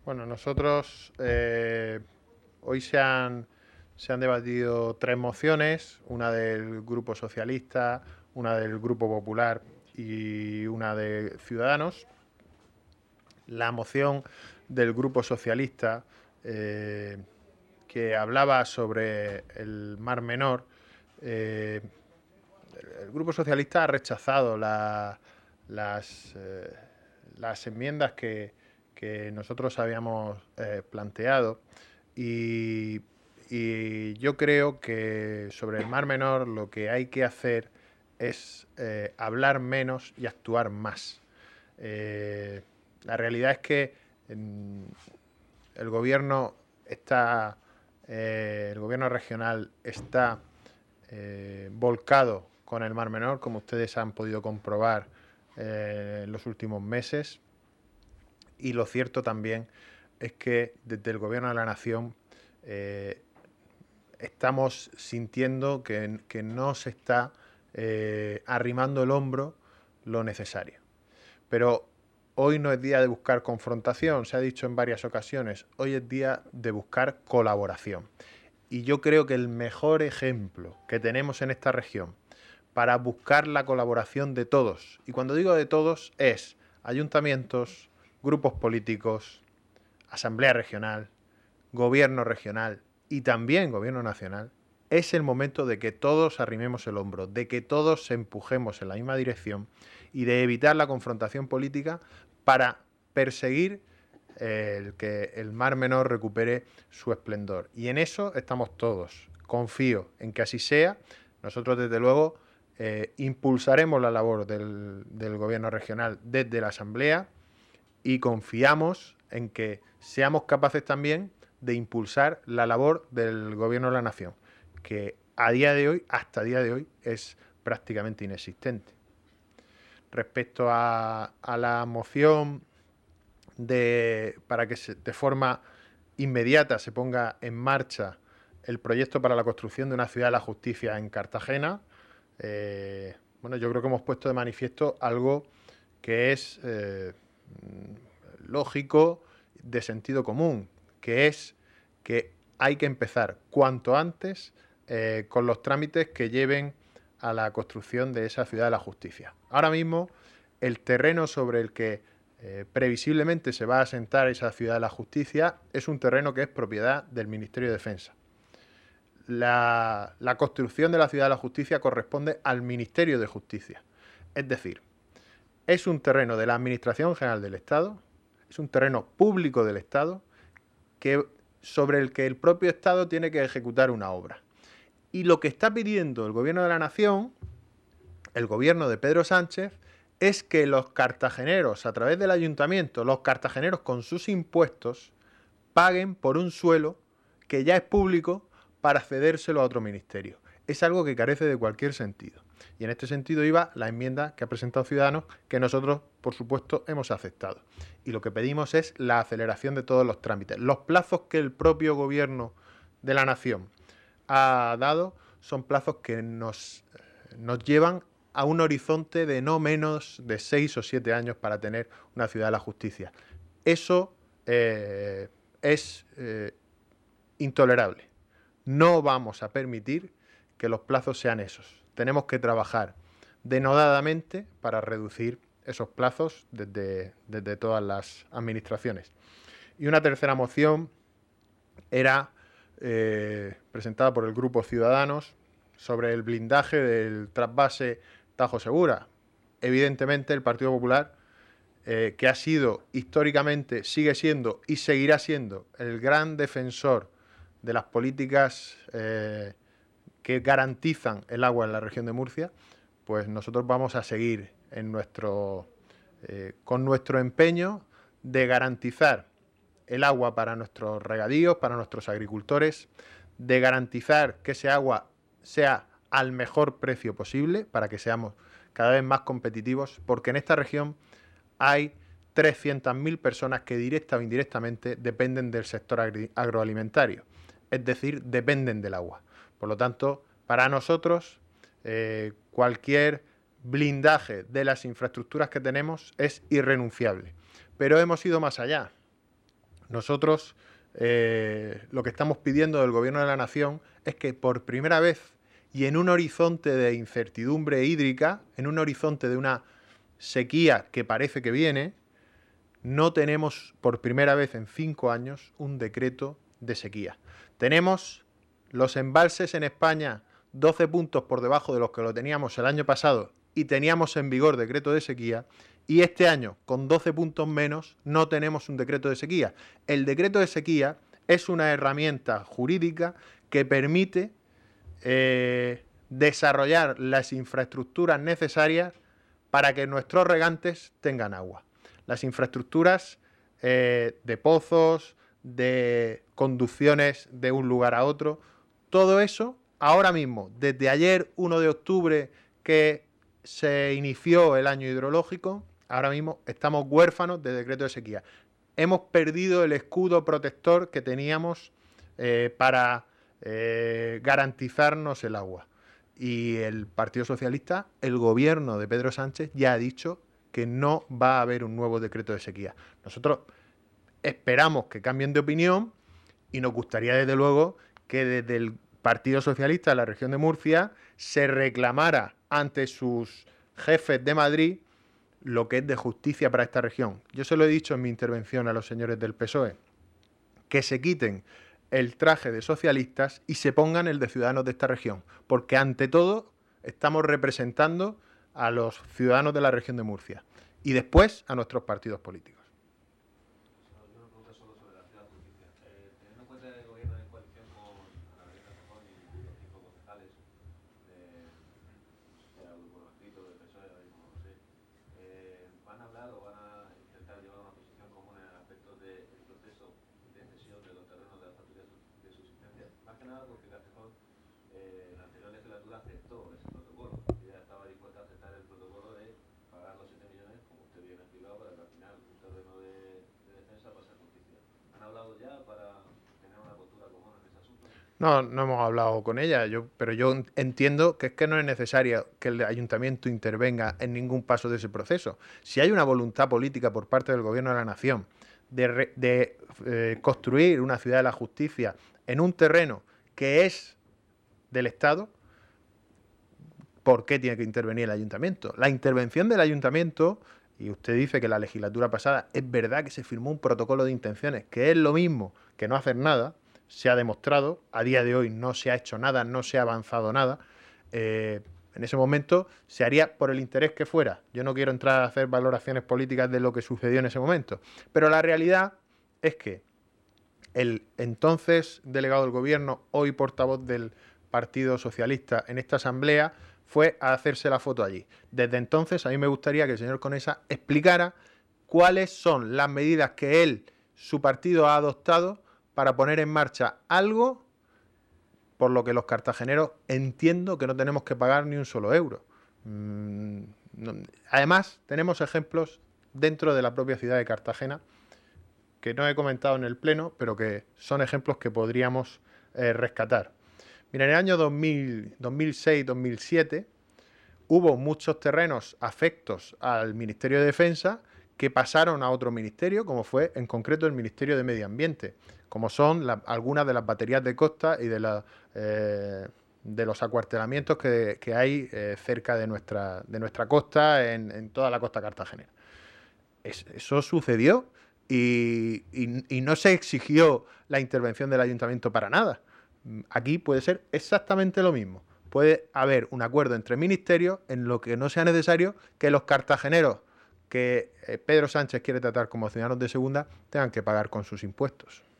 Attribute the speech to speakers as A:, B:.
A: Bueno, nosotros hoy se han debatido tres mociones, una del Grupo Socialista, una del Grupo Popular y una de Ciudadanos. La moción del Grupo Socialista eh, que hablaba sobre el Mar Menor, eh, el Grupo Socialista ha rechazado las, las enmiendas que nosotros habíamos planteado y, y yo creo que sobre el Mar Menor lo que hay que hacer es hablar menos y actuar más. La realidad es que el gobierno está, el gobierno regional está volcado con el Mar Menor, como ustedes han podido comprobar en los últimos meses. Y lo cierto también es que desde el gobierno de la nación estamos sintiendo que no se está arrimando el hombro lo necesario. Pero hoy no es día de buscar confrontación, se ha dicho en varias ocasiones, hoy es día de buscar colaboración. Y yo creo que el mejor ejemplo que tenemos en esta región para buscar la colaboración de todos, y cuando digo de todos es ayuntamientos, grupos políticos, asamblea regional, gobierno regional y también gobierno nacional, es el momento de que todos arrimemos el hombro, de que todos empujemos en la misma dirección y de evitar la confrontación política para perseguir que el Mar Menor recupere su esplendor. Y en eso estamos todos. Confío en que así sea. Nosotros, desde luego, impulsaremos la labor del gobierno regional desde la Asamblea y confiamos en que seamos capaces también de impulsar la labor del gobierno de la nación, que a día de hoy, hasta día de hoy, es prácticamente inexistente. Respecto a la moción para que de forma inmediata se ponga en marcha el proyecto para la construcción de una ciudad de la justicia en Cartagena, bueno, yo creo que hemos puesto de manifiesto algo que es lógico, de sentido común, que es que hay que empezar cuanto antes con los trámites que lleven a la construcción de esa ciudad de la justicia. Ahora mismo, el terreno sobre el que previsiblemente se va a asentar esa ciudad de la justicia es un terreno que es propiedad del Ministerio de Defensa. La construcción de la ciudad de la justicia corresponde al Ministerio de Justicia. Es decir, es un terreno de la Administración General del Estado, es un terreno público del Estado que, sobre el que el propio Estado tiene que ejecutar una obra. Y lo que está pidiendo el Gobierno de la Nación, el Gobierno de Pedro Sánchez, es que los cartageneros, a través del ayuntamiento, los cartageneros con sus impuestos, paguen por un suelo que ya es público para cedérselo a otro ministerio. Es algo que carece de cualquier sentido. Y en este sentido iba la enmienda que ha presentado Ciudadanos, que nosotros, por supuesto, hemos aceptado. Y lo que pedimos es la aceleración de todos los trámites. Los plazos que el propio gobierno de la nación ha dado son plazos que nos llevan a un horizonte de no menos de 6 o 7 años para tener una ciudad de la justicia. Eso es intolerable. No vamos a permitir que los plazos sean esos. Tenemos que trabajar denodadamente para reducir esos plazos desde todas las administraciones. Y una tercera moción era presentada por el Grupo Ciudadanos sobre el blindaje del trasvase Tajo Segura. Evidentemente el Partido Popular, que ha sido históricamente, sigue siendo y seguirá siendo el gran defensor de las políticas que garantizan el agua en la región de Murcia, pues nosotros vamos a seguir con nuestro empeño de garantizar el agua para nuestros regadíos, para nuestros agricultores, de garantizar que ese agua sea al mejor precio posible para que seamos cada vez más competitivos, porque en esta región hay 300.000 personas que directa o indirectamente dependen del sector agroalimentario, es decir, dependen del agua. Por lo tanto, para nosotros, cualquier blindaje de las infraestructuras que tenemos es irrenunciable. Pero hemos ido más allá. Nosotros lo que estamos pidiendo del Gobierno de la Nación es que por primera vez y en un horizonte de incertidumbre hídrica, en un horizonte de una sequía que parece que viene, no tenemos por primera vez en 5 años un decreto de sequía. Tenemos los embalses en España 12 puntos por debajo de los que lo teníamos el año pasado y teníamos en vigor decreto de sequía, y este año, con 12 puntos menos, no tenemos un decreto de sequía. El decreto de sequía es una herramienta jurídica que permite desarrollar las infraestructuras necesarias para que nuestros regantes tengan agua. Las infraestructuras de pozos, de conducciones de un lugar a otro, todo eso, ahora mismo, desde ayer 1 de octubre que se inició el año hidrológico, ahora mismo estamos huérfanos de decreto de sequía. Hemos perdido el escudo protector que teníamos para garantizarnos el agua. Y el Partido Socialista, el gobierno de Pedro Sánchez, ya ha dicho que no va a haber un nuevo decreto de sequía. Nosotros esperamos que cambien de opinión y nos gustaría, desde luego, que desde el Partido Socialista de la región de Murcia se reclamara ante sus jefes de Madrid lo que es de justicia para esta región. Yo se lo he dicho en mi intervención a los señores del PSOE, que se quiten el traje de socialistas y se pongan el de ciudadanos de esta región, porque ante todo estamos representando a los ciudadanos de la región de Murcia y después a nuestros partidos políticos. No, no hemos hablado con ella, pero yo entiendo que es que no es necesario que el ayuntamiento intervenga en ningún paso de ese proceso. Si hay una voluntad política por parte del Gobierno de la Nación de construir una ciudad de la justicia en un terreno que es del Estado, ¿por qué tiene que intervenir el ayuntamiento? La intervención del ayuntamiento, y usted dice que la legislatura pasada es verdad que se firmó un protocolo de intenciones, que es lo mismo que no hacer nada. Se ha demostrado, a día de hoy no se ha hecho nada, no se ha avanzado nada. En ese momento se haría por el interés que fuera. Yo no quiero entrar a hacer valoraciones políticas de lo que sucedió en ese momento, pero la realidad es que el entonces delegado del gobierno, hoy portavoz del Partido Socialista en esta asamblea, fue a hacerse la foto allí. Desde entonces a mí me gustaría que el señor Conesa explicara cuáles son las medidas que él, su partido, ha adoptado para poner en marcha algo por lo que los cartageneros entiendo que no tenemos que pagar ni un solo euro. Además, tenemos ejemplos dentro de la propia ciudad de Cartagena que no he comentado en el pleno, pero que son ejemplos que podríamos rescatar. Mira, en el año 2006-2007 hubo muchos terrenos afectos al Ministerio de Defensa que pasaron a otro ministerio, como fue en concreto el Ministerio de Medio Ambiente, como son algunas de las baterías de costa y de los acuartelamientos que hay cerca de nuestra costa, en toda la costa cartagenera. Eso sucedió y no se exigió la intervención del ayuntamiento para nada. Aquí puede ser exactamente lo mismo. Puede haber un acuerdo entre ministerios en lo que no sea necesario que los cartageneros que Pedro Sánchez quiere tratar como ciudadanos de segunda tengan que pagar con sus impuestos.